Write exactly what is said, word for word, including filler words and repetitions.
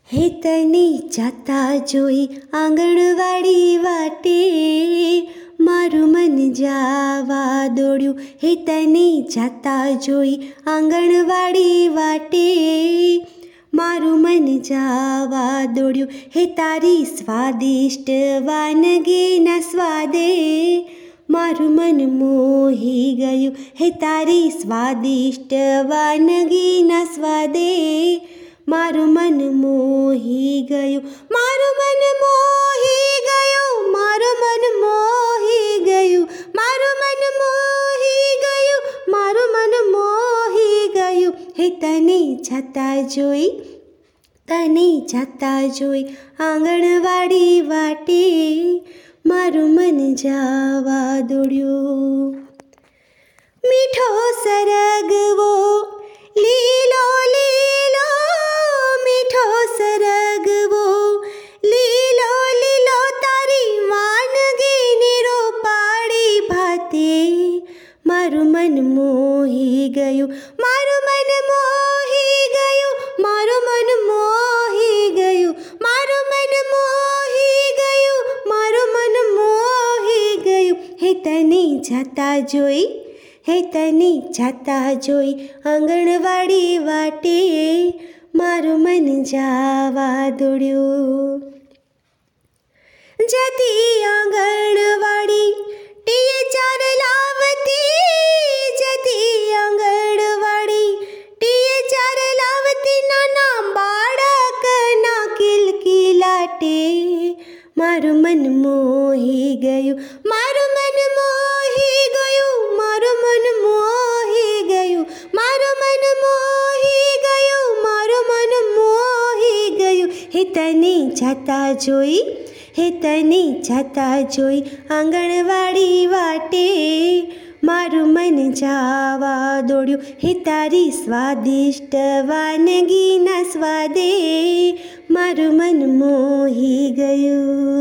હે તને જાતા જોઈ આંગણવાડી વાટે, મારું મન જાવા દોડ્યું. હે તને જાતા જોઈ આંગણવાડી વાટે, મારું મન જાવા દોડ્યું. હે તારી સ્વાદિષ્ટ વાનગીના સ્વાદે, મારું મન મોહી ગયું. હે તારી સ્વાદિષ્ટ વાનગીના સ્વાદે, મારું મન મોહી ગયું. મારું મન મોહી ગયું, મારું મન મોહી ગયું, મારું મન મોહી ગયું, મારું મન મોહી ગયું. હે તને જાતા જોઈ, તને જાતા જોઈ આંગણવાડી વાટે, મારું મન જાવા દોડ્યું. મીઠો સરગવો લીલો લીલો, મીઠો સરગવો લીલો લીલો, તારી વાનગીની રોપાળી ભાતે, મારું મન મોહી ગયું. મારું મન મોહી ગયું, મારું મન મોહી ગયું, મારું મન મોહી ગયું, મારું મન મોહી ગયું. હે તને જાતા જોઈ, હે તને જાતા જોઈ આંગણવાડી વાટે, મારું મન જાવા દોડ્યું. જતી આંગણવાડી ટીએ ચાર લાવતી, જતી આંગણવાડી ટીએ ચાર લાવતી, નાના બાળકના કિલકિલાટે, મારું મન મોહી ગયું. મારું મન મોહી ગયું, મારું મન મોહી ગયું, મારું મન મોહી ગયું, મારું મન મોહી ગયું. હે તને જાતા જોઈ, હે તને જાતા જોઈ આંગણવાડી વાટે, મારું મન જાવા દોડ્યું. હે તારી સ્વાદિષ્ટ વાનગીના સ્વાદે, મારું મન મોહી ગયું.